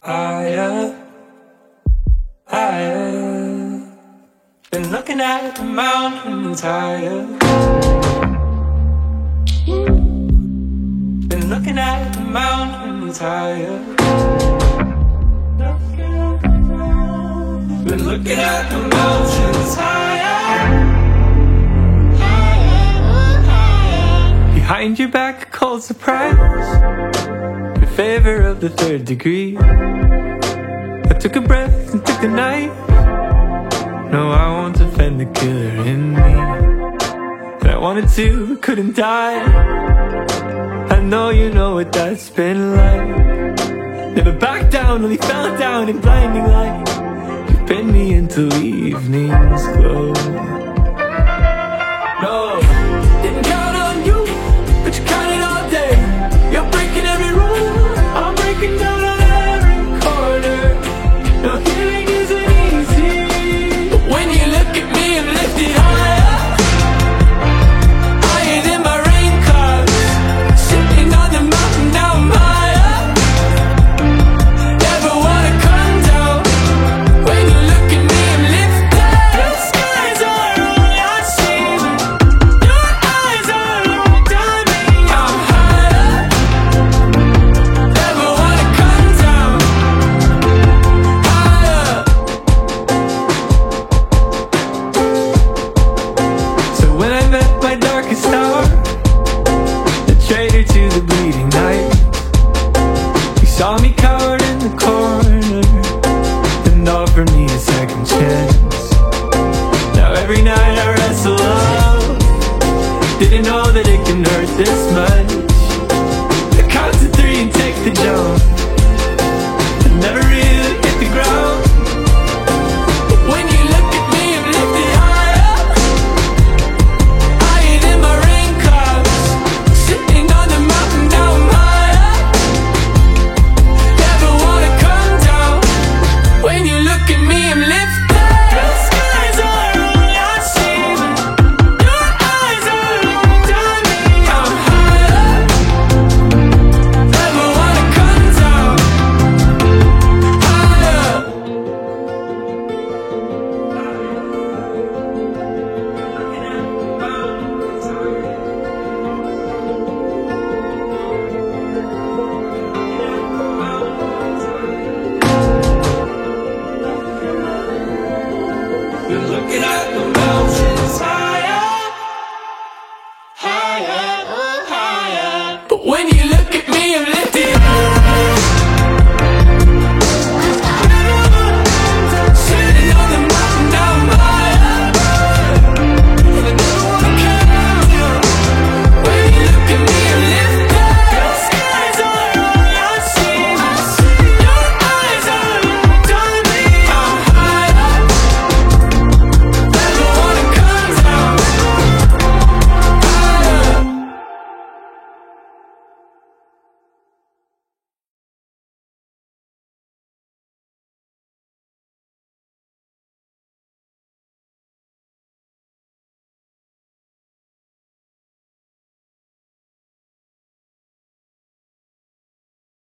Higher, higher. Been looking at the mountains higher. Been looking at the mountains higher. Been looking at the mountains higher. Behind your back, a cold surprise. In favor of the third degree. I took a breath and took a knife. No, I won't offend the killer in me. And I wanted to, but couldn't die. I know you know what that's been like. Never backed down, only fell down in blinding light. You pinned me until evening's glow.